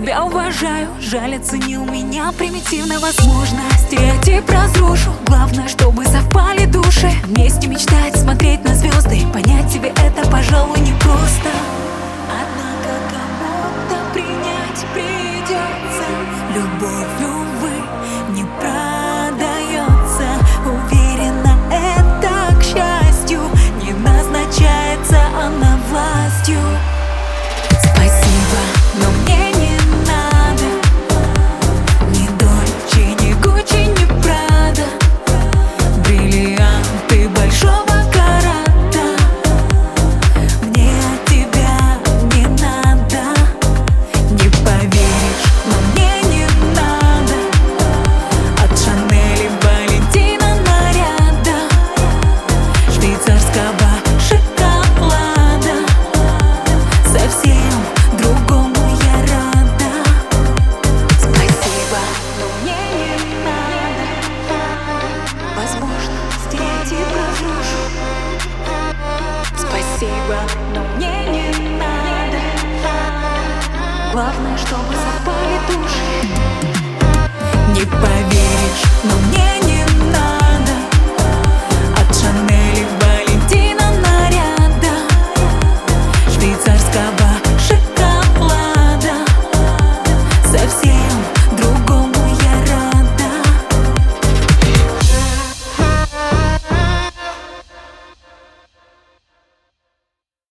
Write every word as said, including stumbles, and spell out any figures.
тебя уважаю. Жаль, оценил меня примитивно. Возможно, стереотип разрушу. Главное, чтобы совпали души. Вместе мечтать, смотреть на звезды. Понять тебе это, пожалуй, непросто. Однако кому-то принять придется. Любовь, увы, не продается. Уверена, это, к счастью, не назначается она властью. Спасибо, но мне не надо ни Дольче, ни Гуччи, ни Прада. Бриллианты большого карата мне от тебя не надо. Не поверишь, но мне не надо от Шанели, Валентина наряда, швейцарского шоколада. Совсем другому я рада. Спасибо, но мне не надо. Возможно, стереотип разрушу. Спасибо, но мне не надо. Главное, чтобы совпали души. Не поверишь, но мне не надо